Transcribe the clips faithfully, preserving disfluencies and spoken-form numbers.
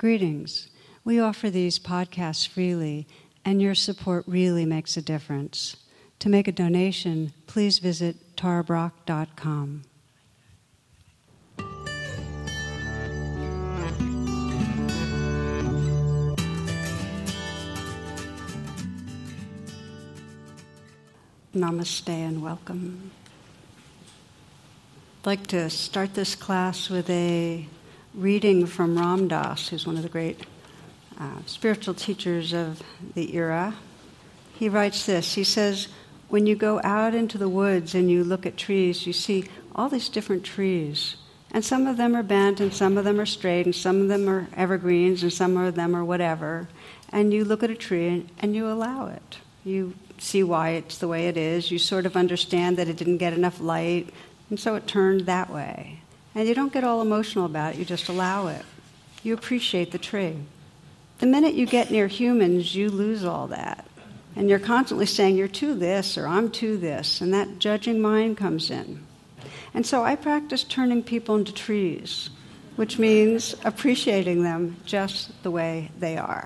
Greetings. We offer these podcasts freely, and your support really makes a difference. To make a donation, please visit tara brach dot com. Namaste and welcome. I'd like to start this class with a reading from Ram Dass, who's one of the great uh, spiritual teachers of the era. He writes this. He says, when you go out into the woods and you look at trees, you see all these different trees. And some of them are bent, and some of them are straight, and some of them are evergreens, and some of them are whatever. And you look at a tree and, and you allow it. You see why it's the way it is. You sort of understand that it didn't get enough light, and so it turned that way. And you don't get all emotional about it, you just allow it. You appreciate the tree. The minute you get near humans, you lose all that. And you're constantly saying, you're to this, or I'm to this, and that judging mind comes in. And so I practice turning people into trees, which means appreciating them just the way they are.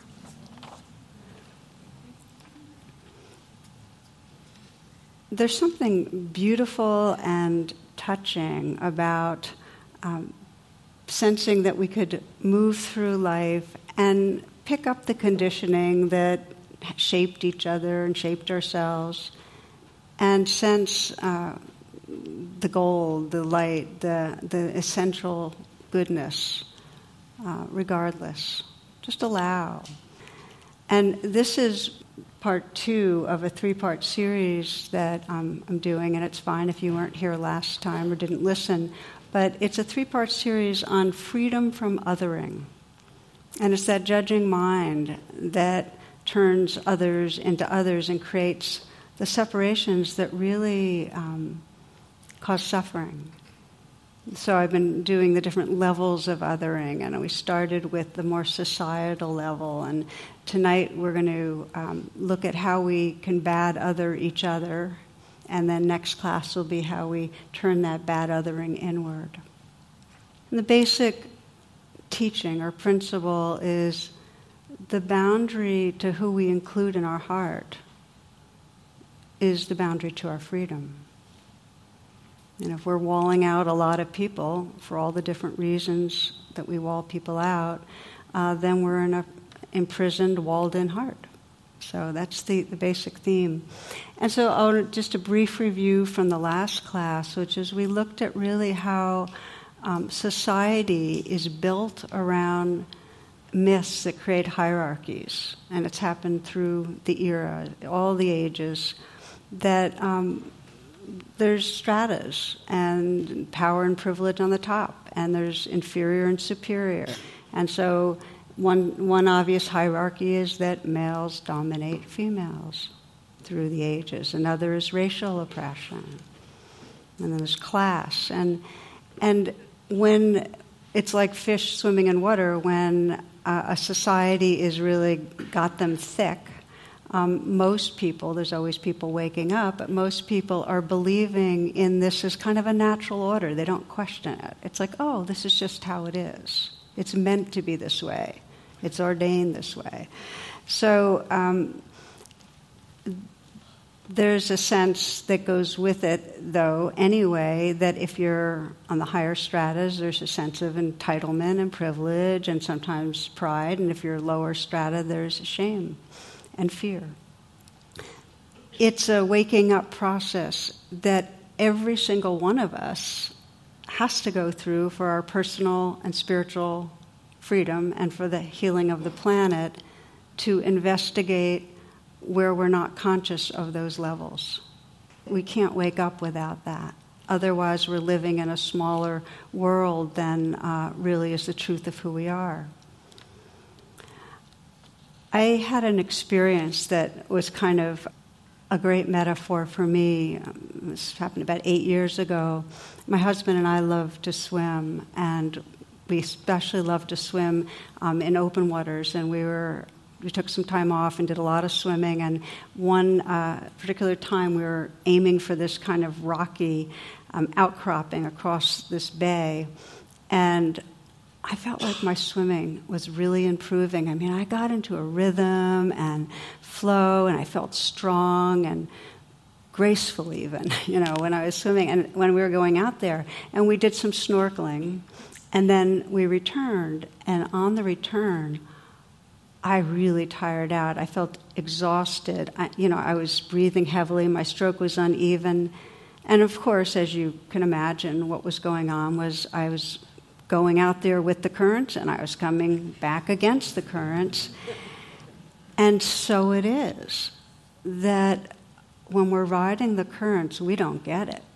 There's something beautiful and touching about um, sensing that we could move through life and pick up the conditioning that shaped each other and shaped ourselves, and sense uh, the gold, the light, the, the essential goodness, uh, regardless. Just allow. And this is part two of a three-part series that um, I'm doing, and it's fine if you weren't here last time or didn't listen, but it's a three-part series on freedom from othering. And it's that judging mind that turns others into others and creates the separations that really um, cause suffering. So I've been doing the different levels of othering, and we started with the more societal level, and tonight we're going to um, look at how we can bad other each other, and then next class will be how we turn that bad othering inward. And the basic teaching or principle is the boundary to who we include in our heart is the boundary to our freedom. And if we're walling out a lot of people for all the different reasons that we wall people out, uh, then we're in a imprisoned, walled-in heart. So that's the, the basic theme. And so I'll, just a brief review from the last class, which is we looked at really how um, society is built around myths that create hierarchies. And it's happened through the era, all the ages, that um, there's stratas and power and privilege on the top, and there's inferior and superior. And so one one obvious hierarchy is that males dominate females through the ages. Another is racial oppression. And then there's class. And and when it's like fish swimming in water, when uh, a society is really got them thick, Um, most people, there's always people waking up, but most people are believing in this as kind of a natural order. They don't question it. It's like, oh, this is just how it is. It's meant to be this way. It's ordained this way. So um, there's a sense that goes with it, though, anyway, that if you're on the higher stratas, there's a sense of entitlement and privilege and sometimes pride. And if you're lower strata, there's shame and fear. It's a waking up process that every single one of us has to go through for our personal and spiritual freedom and for the healing of the planet, to investigate where we're not conscious of those levels. We can't wake up without that. Otherwise, we're living in a smaller world than uh, really is the truth of who we are. I had an experience that was kind of a great metaphor for me. Um, this happened about eight years ago. My husband and I love to swim, and we especially love to swim um, in open waters. And we were we took some time off and did a lot of swimming. And one uh, particular time, we were aiming for this kind of rocky um, outcropping across this bay, and I felt like my swimming was really improving. I mean, I got into a rhythm and flow, and I felt strong and graceful even, you know, when I was swimming and when we were going out there. And we did some snorkeling, and then we returned. And on the return, I really tired out. I felt exhausted. I, you know, I was breathing heavily. My stroke was uneven. And of course, as you can imagine, what was going on was I was going out there with the currents, and I was coming back against the currents. And so it is that when we're riding the currents, we don't get it.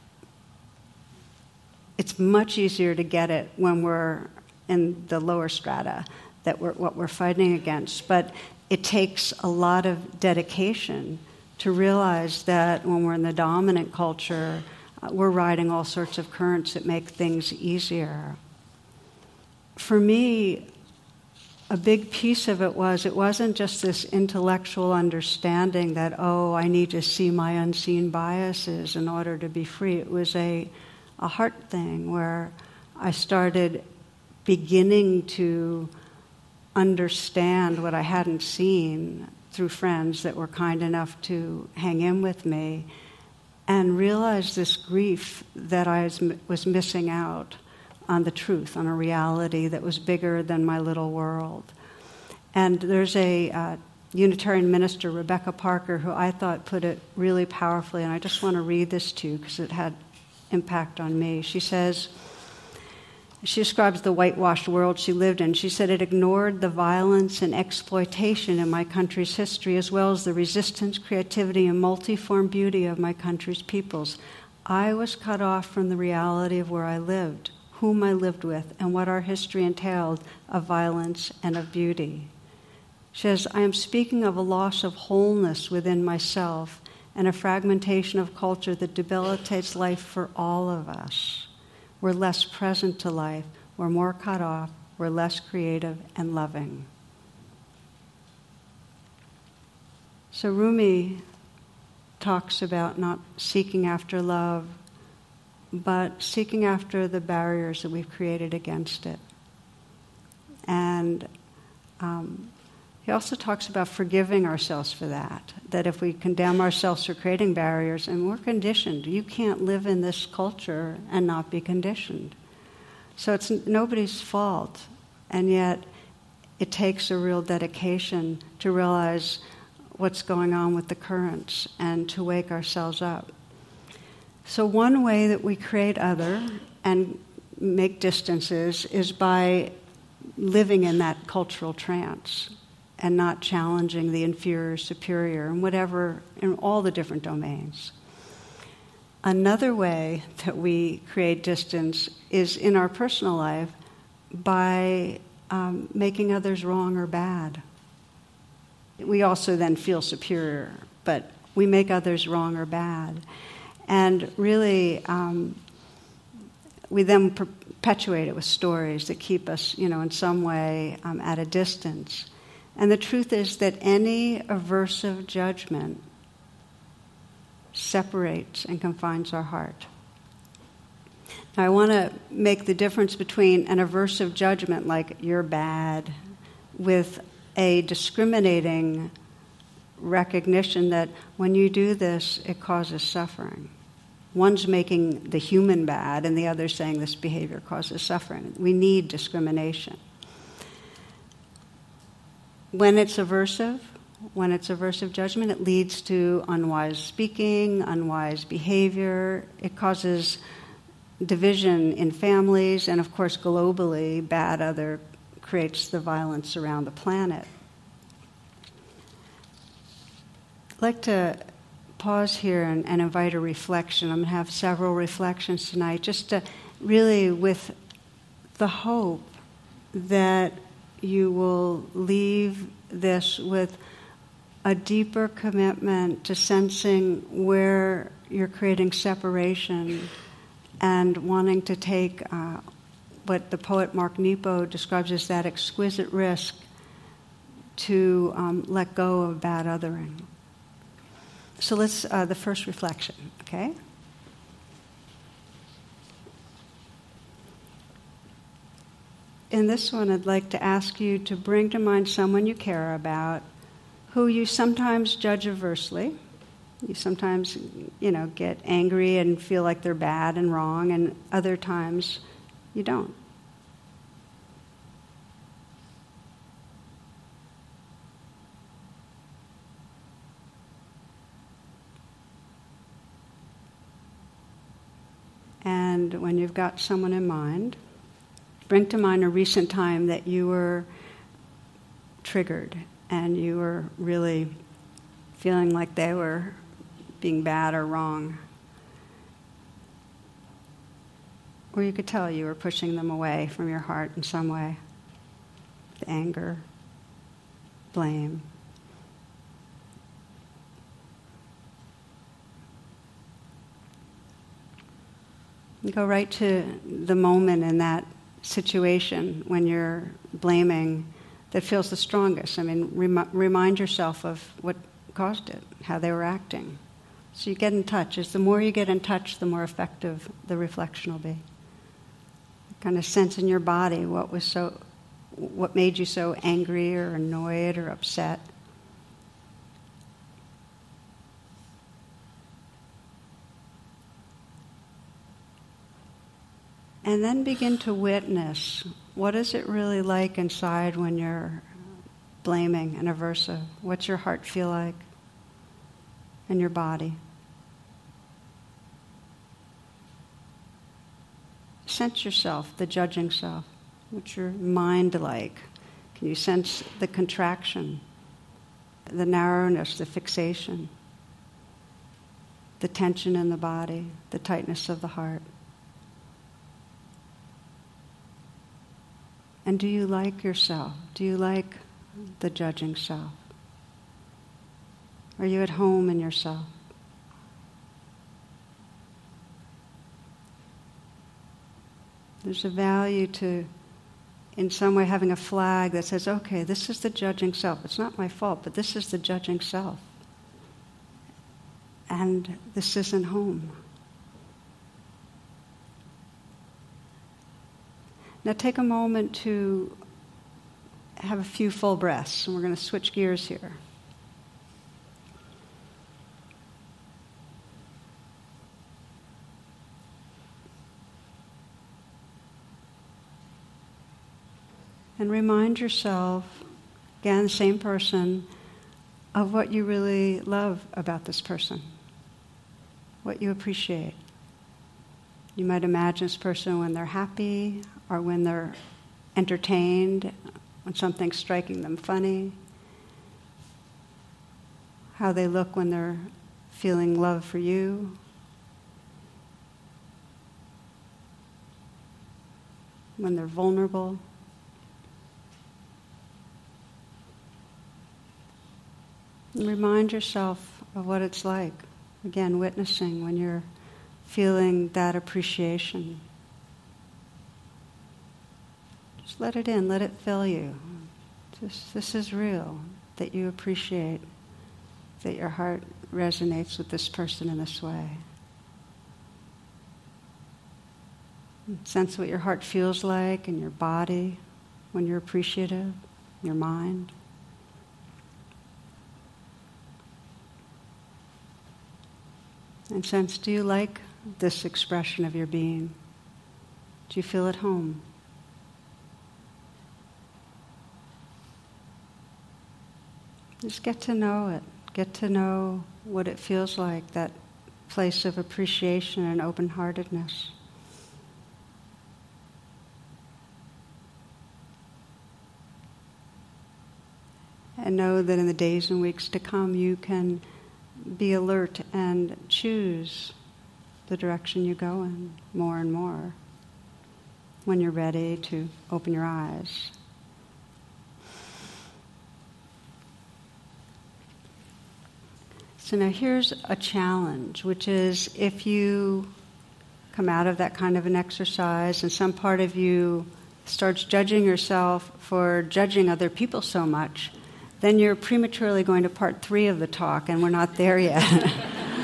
It's much easier to get it when we're in the lower strata, that we're what we're fighting against. But it takes a lot of dedication to realize that when we're in the dominant culture, uh, we're riding all sorts of currents that make things easier. For me, a big piece of it was, it wasn't just this intellectual understanding that, oh, I need to see my unseen biases in order to be free. It was a, a heart thing where I started beginning to understand what I hadn't seen through friends that were kind enough to hang in with me, and realize this grief that I was, was missing out on the truth, on a reality that was bigger than my little world. And there's a uh, Unitarian minister, Rebecca Parker, who I thought put it really powerfully, and I just want to read this to you because it had impact on me. She says, she describes the whitewashed world she lived in. She said, it ignored the violence and exploitation in my country's history, as well as the resistance, creativity, and multiform beauty of my country's peoples. I was cut off from the reality of where I lived, whom I lived with, and what our history entailed of violence and of beauty. She says, I am speaking of a loss of wholeness within myself and a fragmentation of culture that debilitates life for all of us. We're less present to life, we're more cut off, we're less creative and loving. So Rumi talks about not seeking after love, but seeking after the barriers that we've created against it. And um, he also talks about forgiving ourselves for that, that if we condemn ourselves for creating barriers, and we're conditioned. You can't live in this culture and not be conditioned. So it's nobody's fault, and yet it takes a real dedication to realize what's going on with the currents and to wake ourselves up. So one way that we create other and make distances is by living in that cultural trance and not challenging the inferior, superior, and whatever, in all the different domains. Another way that we create distance is in our personal life by um, making others wrong or bad. We also then feel superior, but we make others wrong or bad. And really, um, we then perpetuate it with stories that keep us, you know, in some way um, at a distance. And the truth is that any aversive judgment separates and confines our heart. Now, I want to make the difference between an aversive judgment, like you're bad, with a discriminating recognition that when you do this, it causes suffering. One's making the human bad, and the other's saying this behavior causes suffering. We need discrimination. When it's aversive, when it's aversive judgment, it leads to unwise speaking, unwise behavior. It causes division in families, and of course, globally, bad other creates the violence around the planet. I'd like to pause here and, and invite a reflection. I'm going to have several reflections tonight, just to really with the hope that you will leave this with a deeper commitment to sensing where you're creating separation and wanting to take uh, what the poet Mark Nepo describes as that exquisite risk to um, let go of bad othering. So let's, uh, the first reflection, okay? in this one, I'd like to ask you to bring to mind someone you care about who you sometimes judge aversely. You sometimes, you know, get angry and feel like they're bad and wrong, and other times you don't. And when you've got someone in mind, bring to mind a recent time that you were triggered and you were really feeling like they were being bad or wrong. Or you could tell you were pushing them away from your heart in some way. With anger, blame. You go right to the moment in that situation when you're blaming that feels the strongest. I mean, rem- remind yourself of what caused it, how they were acting. So you get in touch. As the more you get in touch, the more effective the reflection will be. Kind of sense in your body what was so, what made you so angry or annoyed or upset. And then begin to witness, what is it really like inside when you're blaming and aversive? What's your heart feel like? And your body? Sense yourself, the judging self. What's your mind like? Can you sense the contraction, the narrowness, the fixation, the tension in the body, the tightness of the heart? And do you like yourself? Do you like the judging self? Are you at home in yourself? There's a value to, in some way, having a flag that says, okay, this is the judging self. It's not my fault, but this is the judging self. And this isn't home. Now take a moment to have a few full breaths, and we're going to switch gears here. And remind yourself, again, the same person, of what you really love about this person, what you appreciate. You might imagine this person when they're happy, or when they're entertained, when something's striking them funny, how they look when they're feeling love for you. When they're vulnerable. And remind yourself of what it's like. Again, witnessing when you're feeling that appreciation. Just let it in, let it fill you. Just, this is real, that you appreciate, that your heart resonates with this person in this way. Sense what your heart feels like in your body when you're appreciative, your mind. And sense, do you like this expression of your being? Do you feel at home? Just get to know it. Get to know what it feels like, that place of appreciation and open-heartedness. And know that in the days and weeks to come, you can be alert and choose the direction you go in more and more when you're ready to open your eyes. So now here's a challenge, which is if you come out of that kind of an exercise and some part of you starts judging yourself for judging other people so much, then you're prematurely going to part three of the talk, and we're not there yet.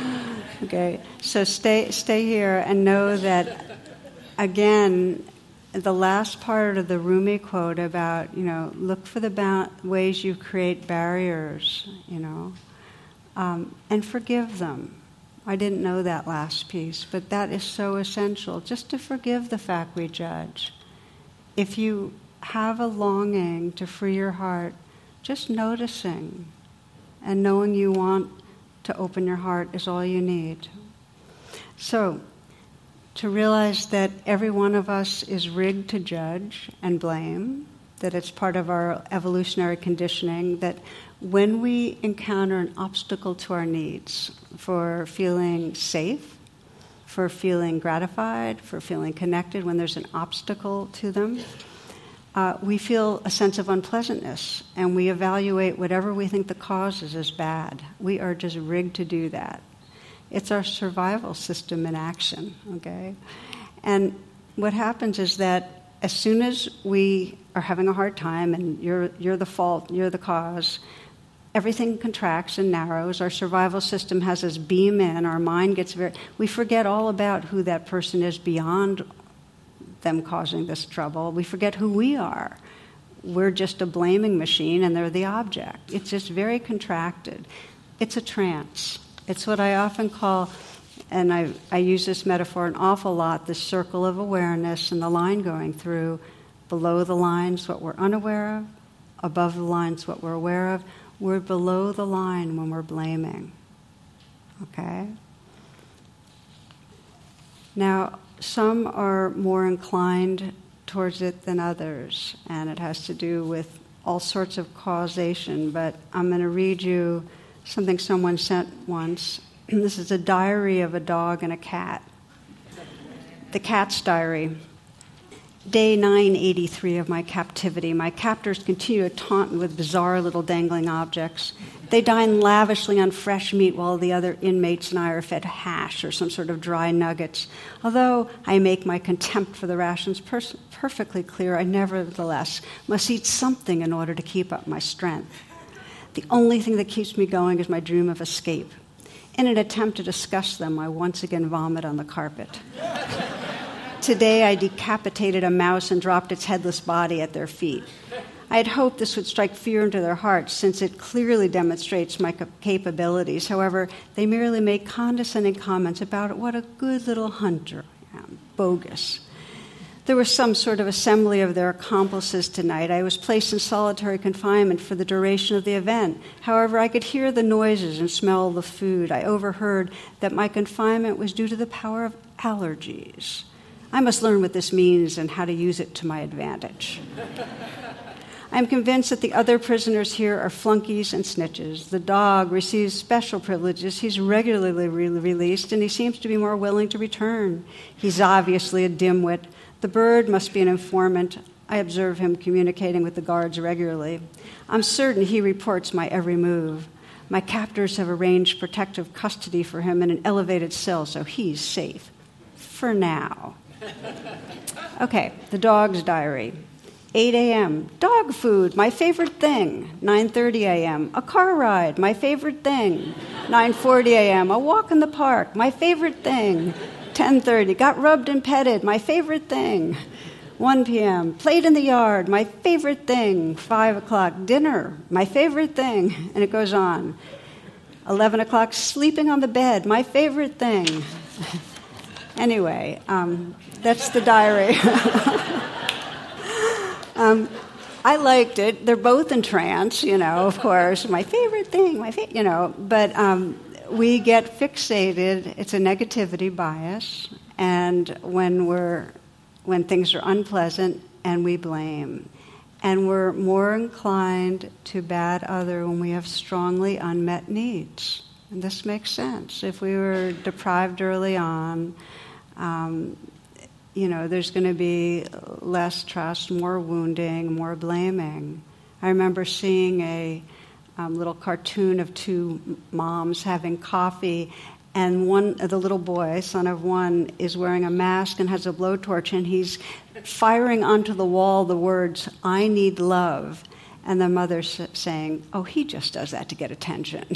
Okay, so stay stay here and know that, again, the last part of the Rumi quote about, you know, look for the ba- ways you create barriers, you know, um, and forgive them. I didn't know that last piece, but that is so essential, just to forgive the fact we judge. If you have a longing to free your heart, just noticing and knowing you want to open your heart is all you need. So, to realize that every one of us is rigged to judge and blame, that it's part of our evolutionary conditioning, that when we encounter an obstacle to our needs for feeling safe, for feeling gratified, for feeling connected, when there's an obstacle to them, uh, we feel a sense of unpleasantness, and we evaluate whatever we think the cause is as bad. We are just rigged to do that. It's our survival system in action, okay? And what happens is that as soon as we are having a hard time and you're you're the fault, you're the cause, everything contracts and narrows. Our survival system has us beam in. Our mind gets very... We forget all about who that person is beyond them causing this trouble. We forget who we are. We're just a blaming machine and they're the object. It's just very contracted. It's a trance. It's what I often call, and I, I use this metaphor an awful lot, the circle of awareness and the line going through. Below the line's what we're unaware of. Above the line's what we're aware of. We're below the line when we're blaming. Okay? Now, some are more inclined towards it than others, and it has to do with all sorts of causation, but I'm going to read you something someone sent once. This is a diary of a dog and a cat. The cat's diary. Day nine eighty-three of my captivity. My captors continue to taunt me with bizarre little dangling objects. They dine lavishly on fresh meat while the other inmates and I are fed hash or some sort of dry nuggets. Although I make my contempt for the rations pers- perfectly clear, I nevertheless must eat something in order to keep up my strength. The only thing that keeps me going is my dream of escape. In an attempt to discuss them, I once again vomit on the carpet. Today I decapitated a mouse and dropped its headless body at their feet. I had hoped this would strike fear into their hearts, since it clearly demonstrates my capabilities. However, they merely make condescending comments about what a good little hunter I am. Bogus. There was some sort of assembly of their accomplices tonight. I was placed in solitary confinement for the duration of the event. However, I could hear the noises and smell the food. I overheard that my confinement was due to the power of allergies. I must learn what this means and how to use it to my advantage. I am convinced that the other prisoners here are flunkies and snitches. The dog receives special privileges. He's regularly re- released, and he seems to be more willing to return. He's obviously a dimwit. The bird must be an informant. I observe him communicating with the guards regularly. I'm certain he reports my every move. My captors have arranged protective custody for him in an elevated cell, so he's safe. For now. Okay, the dog's diary. eight a.m., dog food, my favorite thing. nine thirty a.m., a car ride, my favorite thing. nine forty a.m., a walk in the park, my favorite thing. ten thirty, got rubbed and petted, my favorite thing. one p.m., played in the yard, my favorite thing. five o'clock, dinner, my favorite thing. And it goes on. eleven o'clock, sleeping on the bed, my favorite thing. Anyway, um, that's the diary. um, I liked it. They're both in trance, you know, of course. My favorite thing, my fa- you know. But um, we get fixated. It's a negativity bias. And when we're when things are unpleasant, and we blame. And we're more inclined to bad other when we have strongly unmet needs. And this makes sense. If we were deprived early on, um, you know, there's going to be less trust, more wounding, more blaming. I remember seeing a um, little cartoon of two moms having coffee, and one, the little boy, son of one, is wearing a mask and has a blowtorch, and he's firing onto the wall the words, "I need love," and the mother's saying, "Oh, he just does that to get attention."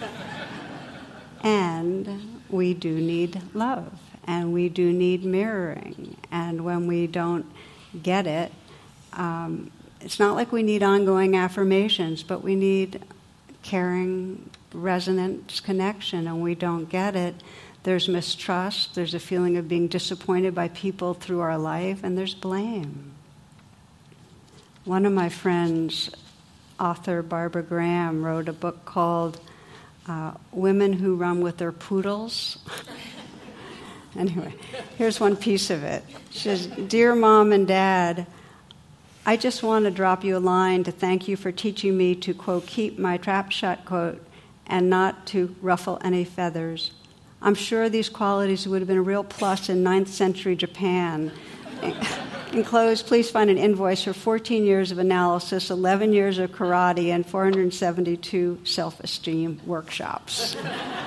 And we do need love, and we do need mirroring. And when we don't get it. Um, it's not like we need ongoing affirmations, but we need caring, resonance connection, and we don't get it. There's mistrust, there's a feeling of being disappointed by people through our life, and there's blame. One of my friends, author Barbara Graham, wrote a book called uh, Women Who Run with Their Poodles. Anyway, here's one piece of it. She says, "Dear Mom and Dad, I just want to drop you a line to thank you for teaching me to, quote, keep my trap shut, quote, and not to ruffle any feathers. I'm sure these qualities would have been a real plus in ninth century Japan. Enclosed, please find an invoice for fourteen years of analysis, eleven years of karate, and four hundred seventy-two self-esteem workshops."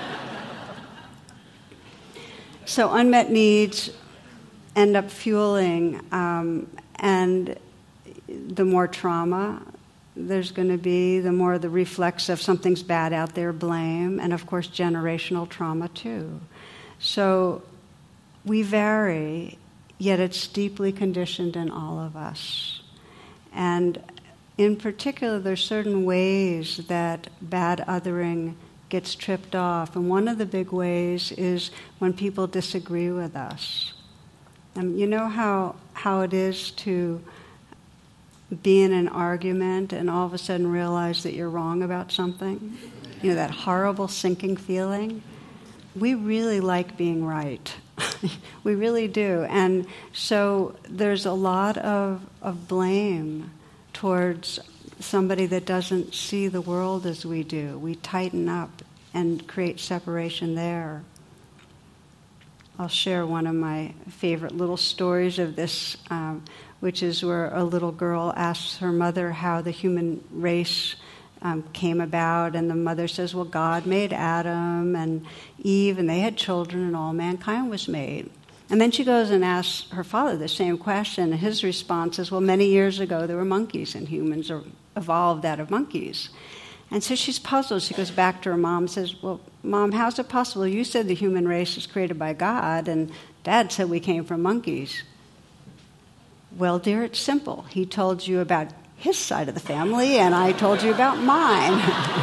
So unmet needs end up fueling, um, and the more trauma there's going to be, the more the reflex of something's bad out there, blame, and of course generational trauma too. So we vary, yet it's deeply conditioned in all of us. And in particular, there's certain ways that bad othering gets tripped off. And one of the big ways is when people disagree with us. And you know how how it is to be in an argument and all of a sudden realize that you're wrong about something? You know, that horrible sinking feeling? We really like being right. We really do. And so there's a lot of, of blame towards somebody that doesn't see the world as we do. We tighten up and create separation there. I'll share one of my favorite little stories of this, um, which is where a little girl asks her mother how the human race um, came about, and the mother says, well, God made Adam and Eve, and they had children, and all mankind was made. And then she goes and asks her father the same question, and his response is, well, many years ago there were monkeys, and humans are evolved out of monkeys. And so she's puzzled. She goes back to her mom and says, well, Mom, how's it possible? You said the human race was created by God, and Dad said we came from monkeys. Well, dear, it's simple. He told you about his side of the family, and I told you about mine.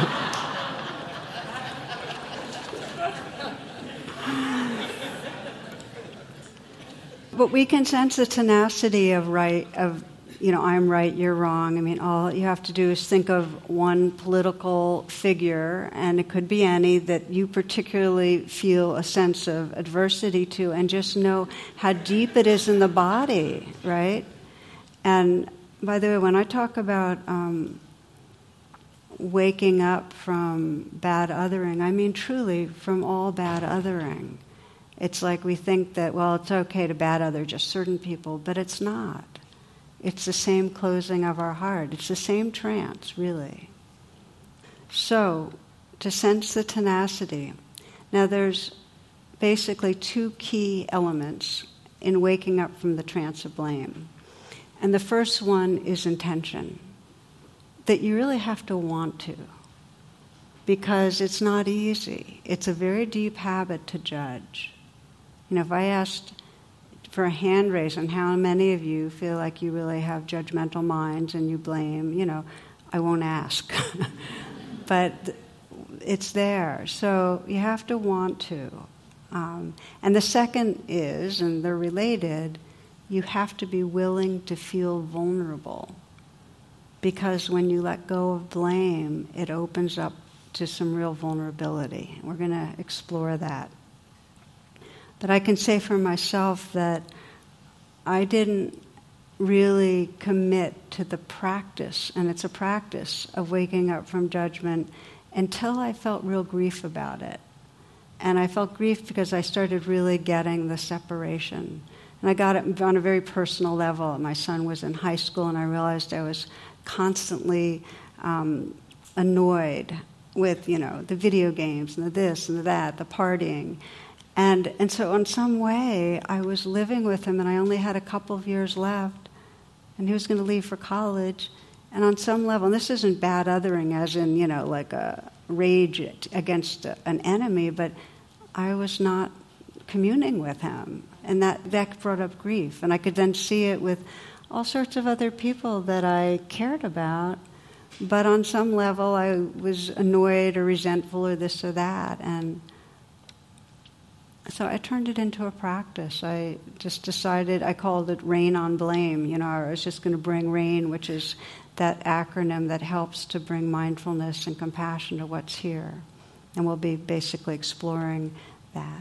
But we can sense the tenacity of right, of, you know, I'm right, you're wrong. I mean, all you have to do is think of one political figure, and it could be any, that you particularly feel a sense of adversity to, and just know how deep it is in the body, right? And by the way, when I talk about um, waking up from bad othering, I mean truly from all bad othering. It's like we think that, well, it's okay to bad other just certain people, but it's not. It's the same closing of our heart. It's the same trance, really. So, to sense the tenacity. Now, there's basically two key elements in waking up from the trance of blame. And the first one is intention. That you really have to want to. Because it's not easy. It's a very deep habit to judge. You know, if I asked for a hand raise on how many of you feel like you really have judgmental minds and you blame, you know, I won't ask. But it's there. So you have to want to. Um, and the second is, and they're related, you have to be willing to feel vulnerable. Because when you let go of blame, it opens up to some real vulnerability. We're going to explore that. But I can say for myself that I didn't really commit to the practice, and it's a practice, of waking up from judgment until I felt real grief about it. And I felt grief because I started really getting the separation. And I got it on a very personal level. My son was in high school, and I realized I was constantly um, annoyed with, you know, the video games and the this and the that, the partying. And and so in some way, I was living with him, and I only had a couple of years left, and he was going to leave for college. And on some level, and this isn't bad othering as in, you know, like a rage against an enemy, but I was not communing with him. And that, that brought up grief. And I could then see it with all sorts of other people that I cared about, but on some level I was annoyed or resentful or this or that. And so I turned it into a practice. I just decided, I called it Rain on Blame. You know, I was just going to bring RAIN, which is that acronym that helps to bring mindfulness and compassion to what's here. And we'll be basically exploring that.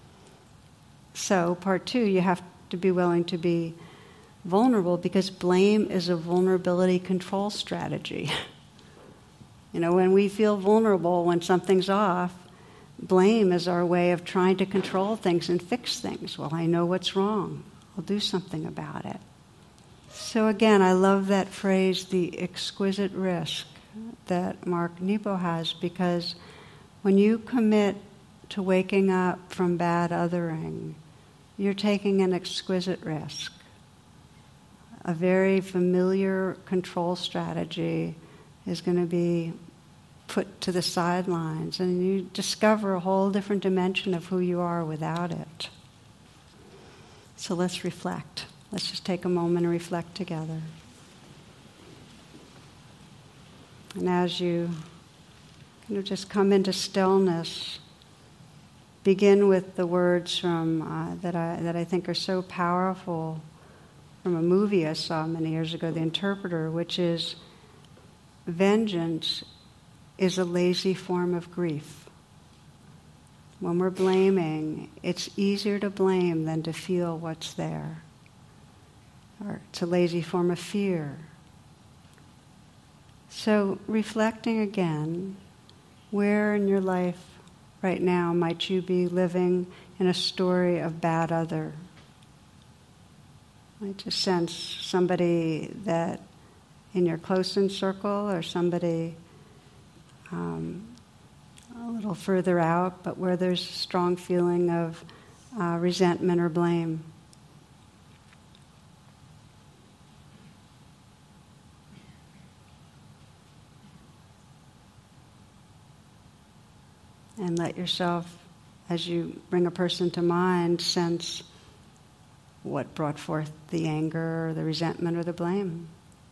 So part two, you have to be willing to be vulnerable, because blame is a vulnerability control strategy. You know, when we feel vulnerable, when something's off, blame is our way of trying to control things and fix things. Well, I know what's wrong. I'll do something about it. So again, I love that phrase, the exquisite risk, that Mark Nepo has, because when you commit to waking up from bad othering, you're taking an exquisite risk. A very familiar control strategy is going to be put to the sidelines, and you discover a whole different dimension of who you are without it. So let's reflect. Let's just take a moment and reflect together. And as you kind of just come into stillness, begin with the words from uh, that I that I think are so powerful from a movie I saw many years ago, The Interpreter, which is, vengeance is a lazy form of grief. When we're blaming, it's easier to blame than to feel what's there. Or it's a lazy form of fear. So reflecting again, where in your life right now might you be living in a story of bad other? I just sense somebody that in your close-in circle, or somebody um, a little further out, but where there's a strong feeling of uh, resentment or blame. And let yourself, as you bring a person to mind, sense what brought forth the anger or the resentment or the blame.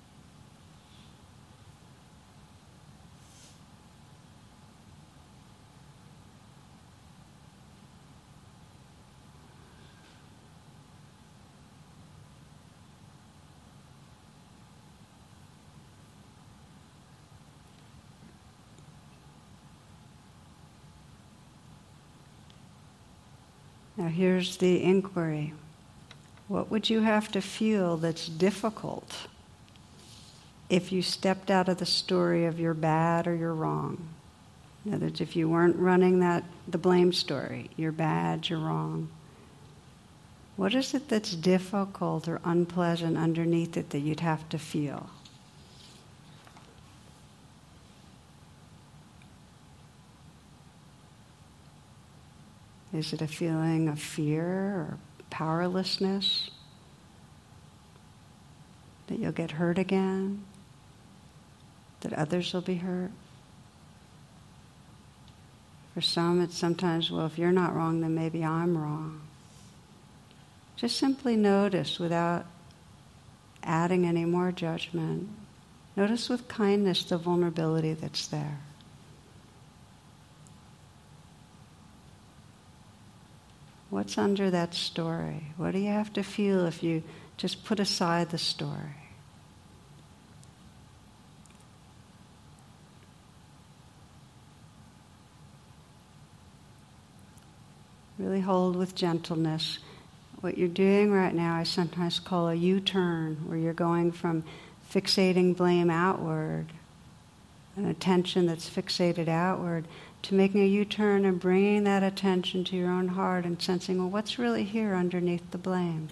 Now here's the inquiry. What would you have to feel that's difficult if you stepped out of the story of your bad or your wrong? In other words, if you weren't running that the blame story, you're bad, you're wrong. What is it that's difficult or unpleasant underneath it that you'd have to feel? Is it a feeling of fear or powerlessness? That you'll get hurt again? That others will be hurt? For some, it's sometimes, well, if you're not wrong, then maybe I'm wrong. Just simply notice without adding any more judgment. Notice with kindness the vulnerability that's there. What's under that story? What do you have to feel if you just put aside the story? Really hold with gentleness. What you're doing right now I sometimes call a U-turn, where you're going from fixating blame outward, an attention that's fixated outward, to making a U-turn and bringing that attention to your own heart and sensing, well, what's really here underneath the blame?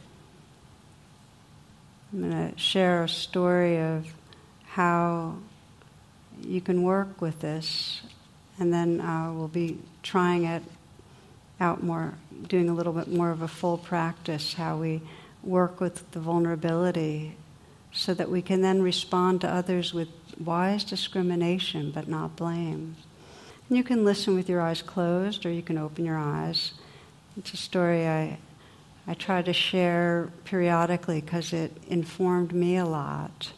I'm going to share a story of how you can work with this, and then uh, we'll be trying it out more, doing a little bit more of a full practice, how we work with the vulnerability so that we can then respond to others with wise discrimination but not blame. And you can listen with your eyes closed, or you can open your eyes. It's a story I I try to share periodically because it informed me a lot.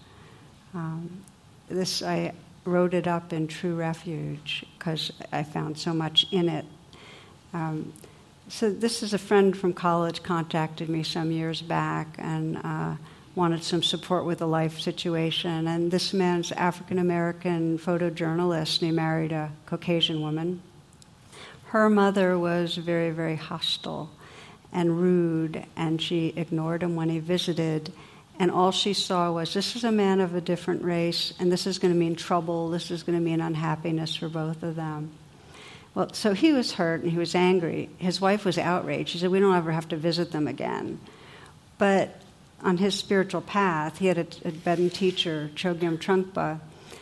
Um, this I wrote it up in True Refuge because I found so much in it. Um, so this is a friend from college contacted me some years back and uh, wanted some support with a life situation. And this man's African-American photojournalist, and he married a Caucasian woman. Her mother was very, very hostile and rude, and she ignored him when he visited. And all she saw was, this is a man of a different race, and this is going to mean trouble, this is going to mean unhappiness for both of them. Well, so he was hurt and he was angry. His wife was outraged. She said, we don't ever have to visit them again. But on his spiritual path, he had a Tibetan teacher, Chogyam Trungpa,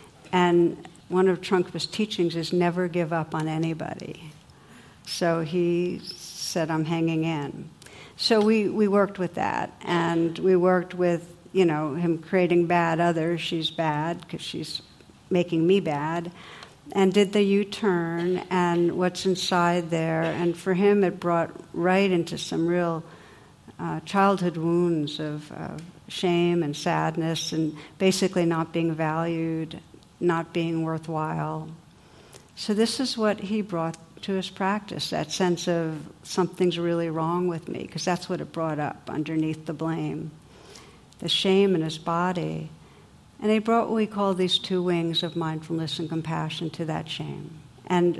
and one of Trungpa's teachings is never give up on anybody. So he said, I'm hanging in. So we, we worked with that, and we worked with, you know, him creating bad others. She's bad because she's making me bad, and did the U-turn and what's inside there. And for him, it brought right into some real uh, childhood wounds of uh, shame and sadness and basically not being valued, not being worthwhile. So this is what he brought to his practice, that sense of something's really wrong with me, because that's what it brought up underneath the blame, the shame in his body. And he brought what we call these two wings of mindfulness and compassion to that shame. And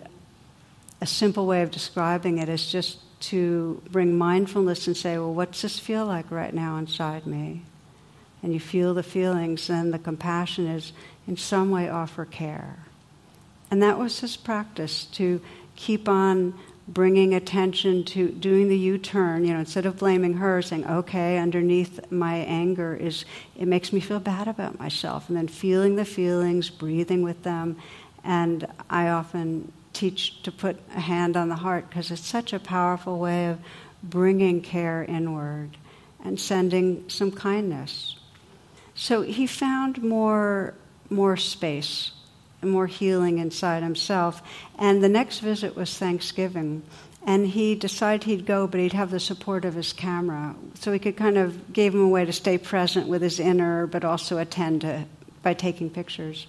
a simple way of describing it is just to bring mindfulness and say, well, what's this feel like right now inside me? And you feel the feelings, and the compassion is in some way offer care. And that was his practice, to keep on bringing attention to doing the U-turn, you know, instead of blaming her, saying, okay, underneath my anger is, it makes me feel bad about myself, and then feeling the feelings, breathing with them. And I often teach to put a hand on the heart because it's such a powerful way of bringing care inward and sending some kindness. So he found more, more space, more healing inside himself. And the next visit was Thanksgiving. And he decided he'd go, but he'd have the support of his camera. So he could kind of, gave him a way to stay present with his inner, but also attend to, by taking pictures.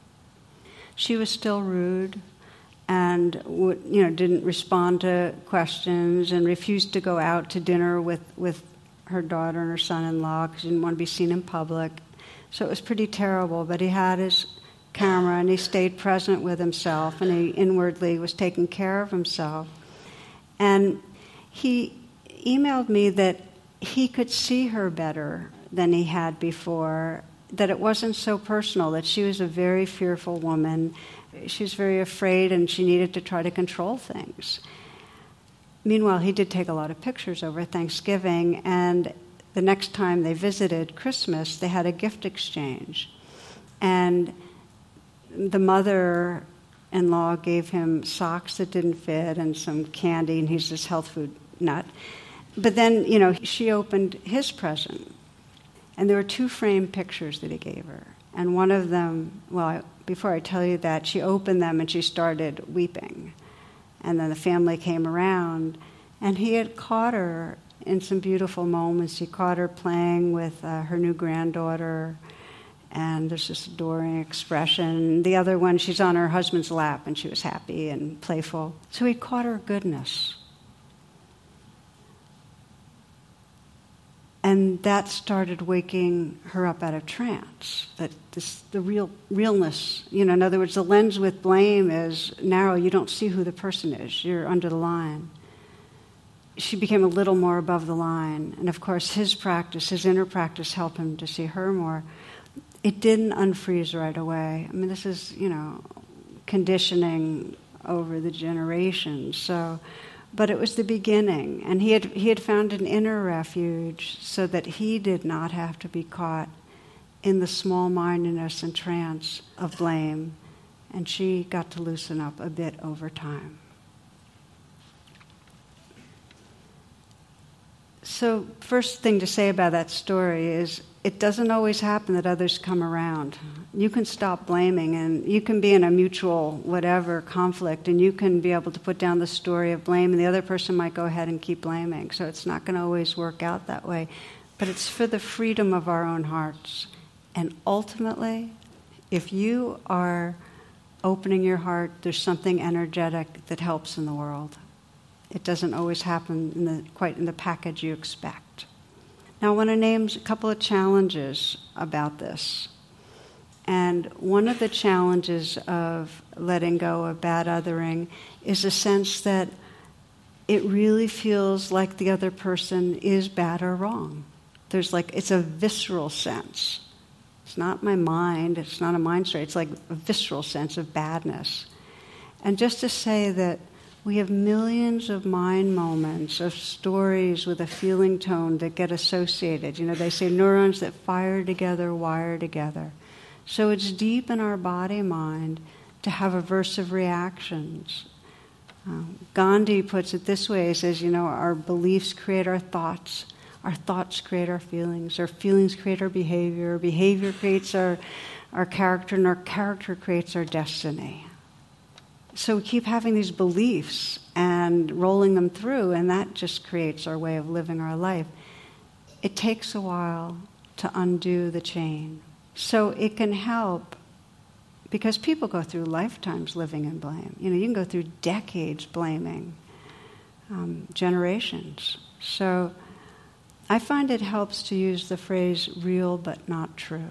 She was still rude and would, you know, didn't respond to questions and refused to go out to dinner with, with her daughter and her son-in-law because she didn't want to be seen in public. So it was pretty terrible, but he had his camera and he stayed present with himself, and he inwardly was taking care of himself. And he emailed me that he could see her better than he had before, that it wasn't so personal, that she was a very fearful woman. She was very afraid and she needed to try to control things. Meanwhile, he did take a lot of pictures over Thanksgiving, and the next time they visited Christmas, they had a gift exchange. And the mother-in-law gave him socks that didn't fit and some candy, and he's this health food nut. But then, you know, she opened his present, and there were two framed pictures that he gave her. And one of them, well, I, before I tell you that, she opened them and she started weeping. And then the family came around, and he had caught her in some beautiful moments. He caught her playing with uh, her new granddaughter, and there's this adoring expression. The other one, she's on her husband's lap, and she was happy and playful. So he caught her goodness. And that started waking her up out of trance, that this, the real realness, you know, in other words, the lens with blame is narrow. You don't see who the person is. You're under the line. She became a little more above the line. And of course, his practice, his inner practice, helped him to see her more. It didn't unfreeze right away. I mean, this is, you know, conditioning over the generations. So, but it was the beginning, and he had he had found an inner refuge so that he did not have to be caught in the small-mindedness and trance of blame, and she got to loosen up a bit over time. So, first thing to say about that story is it doesn't always happen that others come around. You can stop blaming, and you can be in a mutual whatever conflict, and you can be able to put down the story of blame, and the other person might go ahead and keep blaming. So it's not going to always work out that way. But it's for the freedom of our own hearts. And ultimately, if you are opening your heart, there's something energetic that helps in the world. It doesn't always happen in the, quite in the package you expect. Now, I want to name a couple of challenges about this. And one of the challenges of letting go of bad othering is a sense that it really feels like the other person is bad or wrong. There's like, it's a visceral sense. It's not my mind, it's not a mind story, it's like a visceral sense of badness. And just to say that we have millions of mind moments of stories with a feeling tone that get associated. You know, they say neurons that fire together, wire together. So it's deep in our body-mind to have aversive reactions. Um, Gandhi puts it this way, he says, you know, our beliefs create our thoughts. Our thoughts create our feelings. Our feelings create our behavior. Our behavior creates our, our character, and our character creates our destiny. So we keep having these beliefs and rolling them through, and that just creates our way of living our life. It takes a while to undo the chain. So it can help, because people go through lifetimes living in blame. You know, you can go through decades blaming, um, generations. So I find it helps to use the phrase real but not true.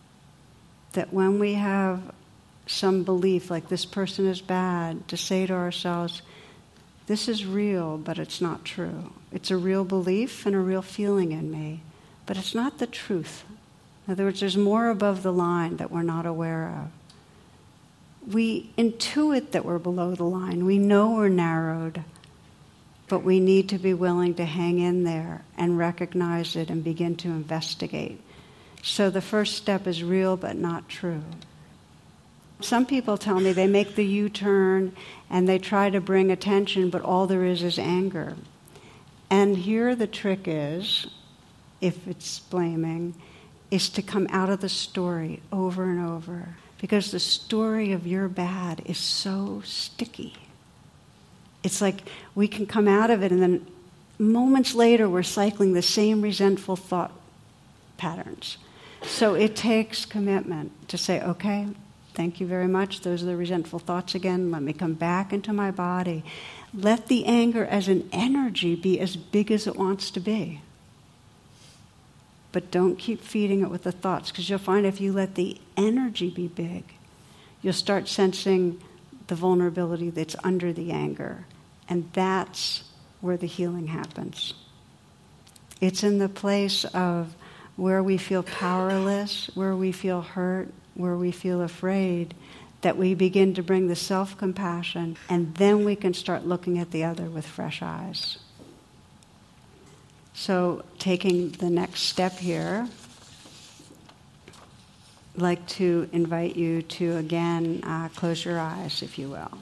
That when we have some belief, like this person is bad, to say to ourselves, this is real, but it's not true. It's a real belief and a real feeling in me, but it's not the truth. In other words, there's more above the line that we're not aware of. We intuit that we're below the line. We know we're narrowed, but we need to be willing to hang in there and recognize it and begin to investigate. So the first step is real but not true. Some people tell me they make the U-turn and they try to bring attention, but all there is is anger. And here the trick is, if it's blaming, is to come out of the story over and over. Because the story of you're bad is so sticky. It's like we can come out of it and then moments later we're cycling the same resentful thought patterns. So it takes commitment to say, okay, thank you very much. Those are the resentful thoughts again. Let me come back into my body. Let the anger as an energy be as big as it wants to be. But don't keep feeding it with the thoughts, because you'll find if you let the energy be big, you'll start sensing the vulnerability that's under the anger. And that's where the healing happens. It's in the place of where we feel powerless, where we feel hurt, where we feel afraid, that we begin to bring the self-compassion, and then we can start looking at the other with fresh eyes. So taking the next step here, I'd like to invite you to again uh, close your eyes, if you will.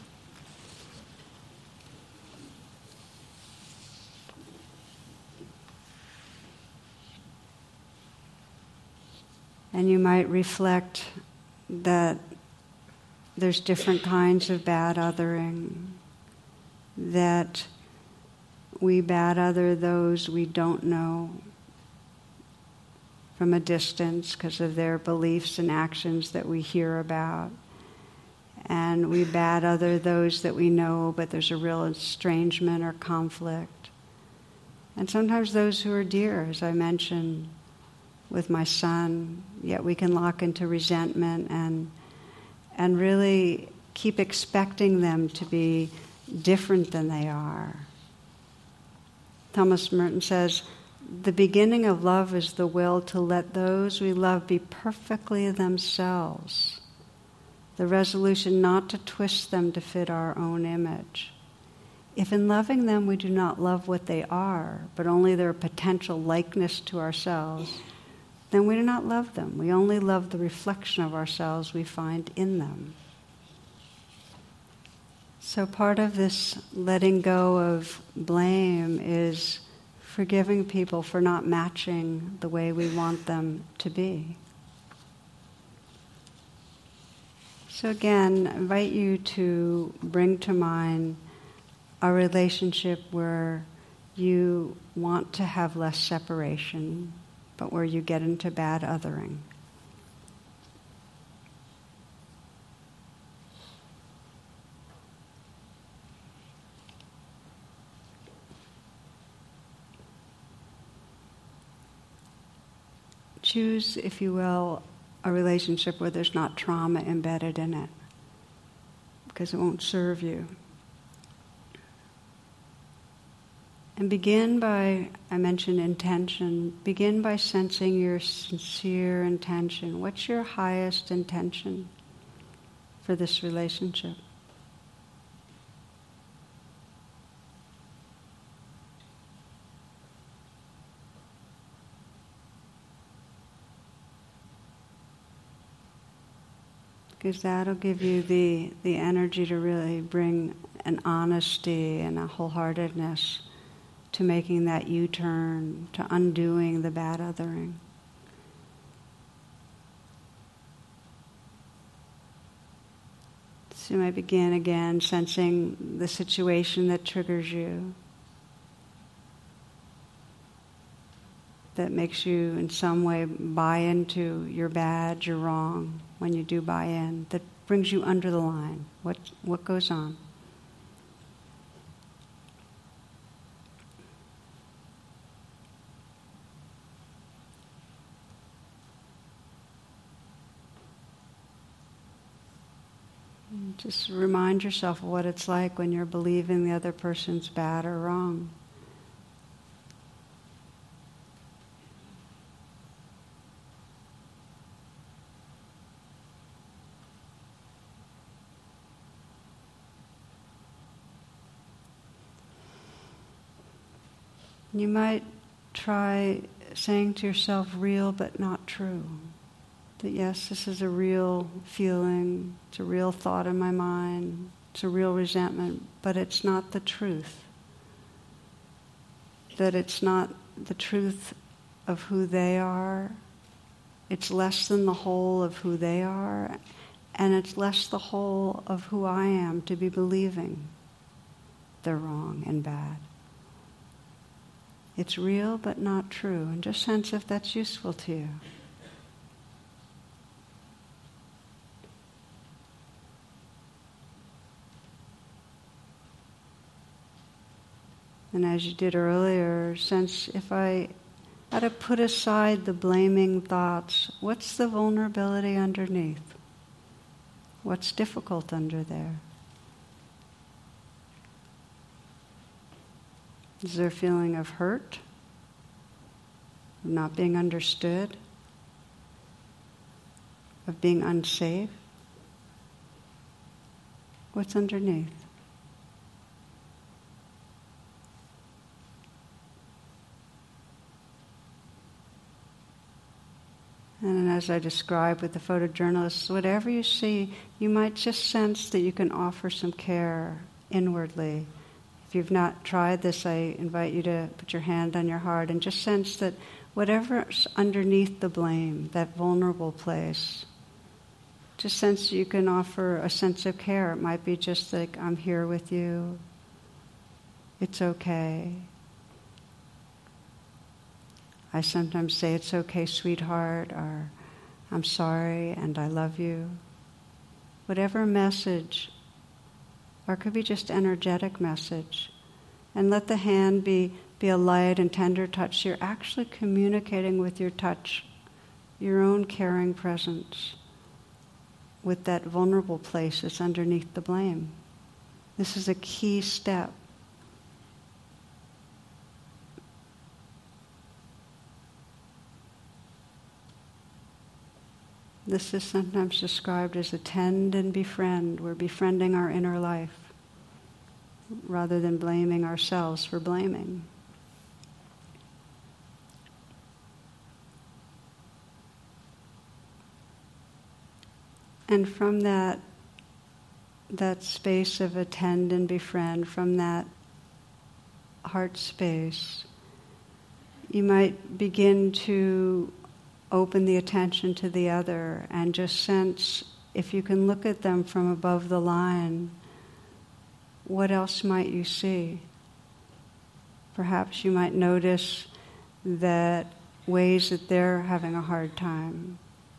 And you might reflect that there's different kinds of bad othering, that we bad other those we don't know from a distance because of their beliefs and actions that we hear about. And we bad other those that we know, but there's a real estrangement or conflict. And sometimes those who are dear, as I mentioned, with my son, yet we can lock into resentment and and really keep expecting them to be different than they are. Thomas Merton says, the beginning of love is the will to let those we love be perfectly themselves, the resolution not to twist them to fit our own image. If in loving them we do not love what they are, but only their potential likeness to ourselves, then we do not love them. We only love the reflection of ourselves we find in them. So part of this letting go of blame is forgiving people for not matching the way we want them to be. So again, I invite you to bring to mind a relationship where you want to have less separation, but where you get into bad othering. Choose, if you will, a relationship where there's not trauma embedded in it, because it won't serve you. And begin by, I mentioned intention, begin by sensing your sincere intention. What's your highest intention for this relationship? Because that'll give you the, the energy to really bring an honesty and a wholeheartedness to making that U-turn, to undoing the bad othering. So you might begin again sensing the situation that triggers you, that makes you in some way buy into you're bad, you're wrong, when you do buy in, that brings you under the line. What what goes on? And just remind yourself of what it's like when you're believing the other person's bad or wrong. You might try saying to yourself, real but not true. That yes, this is a real feeling, it's a real thought in my mind, it's a real resentment, but it's not the truth. That it's not the truth of who they are, it's less than the whole of who they are, and it's less the whole of who I am to be believing they're wrong and bad. It's real but not true, and just sense if that's useful to you. And as you did earlier, sense if I had to put aside the blaming thoughts, what's the vulnerability underneath? What's difficult under there? Is there a feeling of hurt, of not being understood, of being unsafe? What's underneath? And as I described with the photojournalists, whatever you see, you might just sense that you can offer some care inwardly. If you've not tried this, I invite you to put your hand on your heart and just sense that whatever's underneath the blame, that vulnerable place, just sense you can offer a sense of care. It might be just like, I'm here with you. It's okay. I sometimes say, it's okay, sweetheart, or I'm sorry and I love you. Whatever message, or it could be just energetic message. And let the hand be, be a light and tender touch. You're actually communicating with your touch, your own caring presence, with that vulnerable place that's underneath the blame. This is a key step. This is sometimes described as attend and befriend. We're befriending our inner life rather than blaming ourselves for blaming. And from that, that space of attend and befriend, from that heart space, you might begin to open the attention to the other and just sense, if you can look at them from above the line, what else might you see? Perhaps you might notice that ways that they're having a hard time,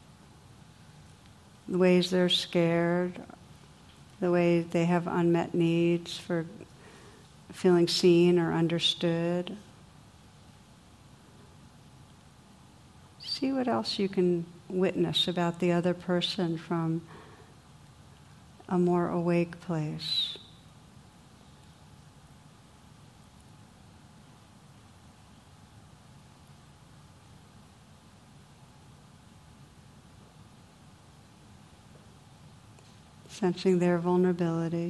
the ways they're scared, the way they have unmet needs for feeling seen or understood. See what else you can witness about the other person from a more awake place. Sensing their vulnerability.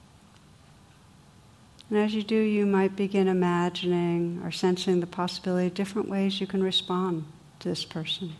And as you do, you might begin imagining or sensing the possibility of different ways you can respond to this person.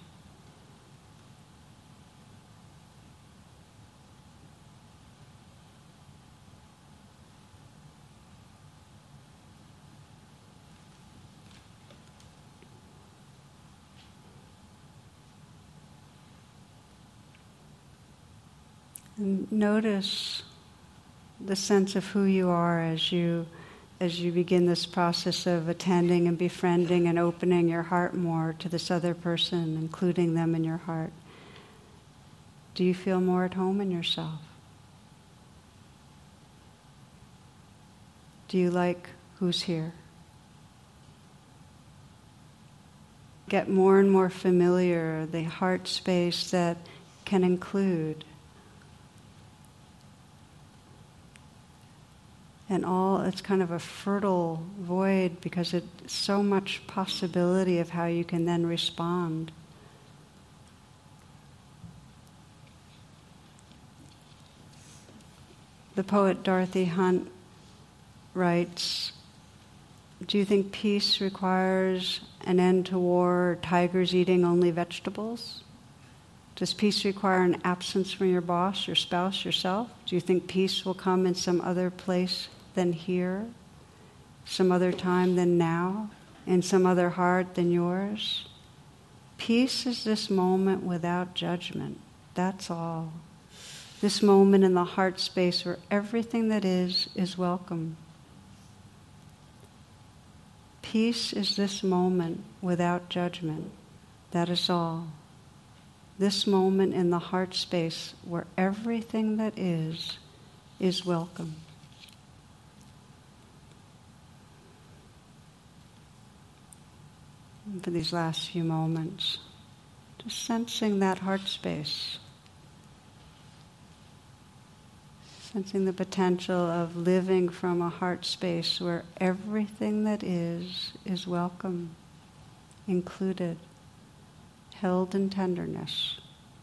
And notice the sense of who you are as you as you begin this process of attending and befriending and opening your heart more to this other person, including them in your heart. Do you feel more at home in yourself? Do you like who's here? Get more and more familiar, the heart space that can include. And all, it's kind of a fertile void because it's so much possibility of how you can then respond. The poet Dorothy Hunt writes, "Do you think peace requires an end to war, or tigers eating only vegetables? Does peace require an absence from your boss, your spouse, yourself? Do you think peace will come in some other place than here, some other time than now, in some other heart than yours? Peace is this moment without judgment. That's all. This moment in the heart space where everything that is, is welcome. Peace is this moment without judgment. That is all. This moment in the heart space where everything that is, is welcome." And for these last few moments, just sensing that heart space. Sensing the potential of living from a heart space where everything that is, is welcome, included, held in tenderness.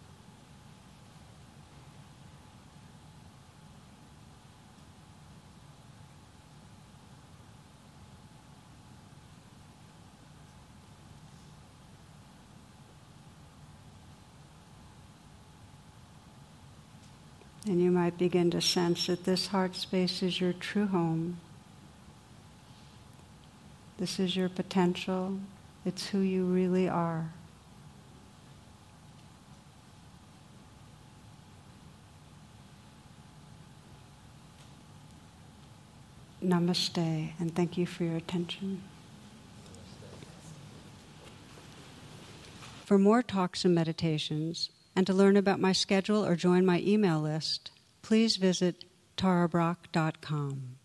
And you might begin to sense that this heart space is your true home. This is your potential. It's who you really are. Namaste, and thank you for your attention. For more talks and meditations, and to learn about my schedule or join my email list, please visit tara brach dot com.